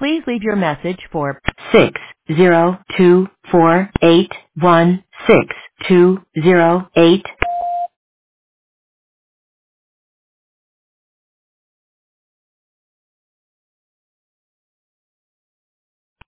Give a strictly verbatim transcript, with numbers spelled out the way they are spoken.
Please leave your message for six zero two four eight one six two zero eight.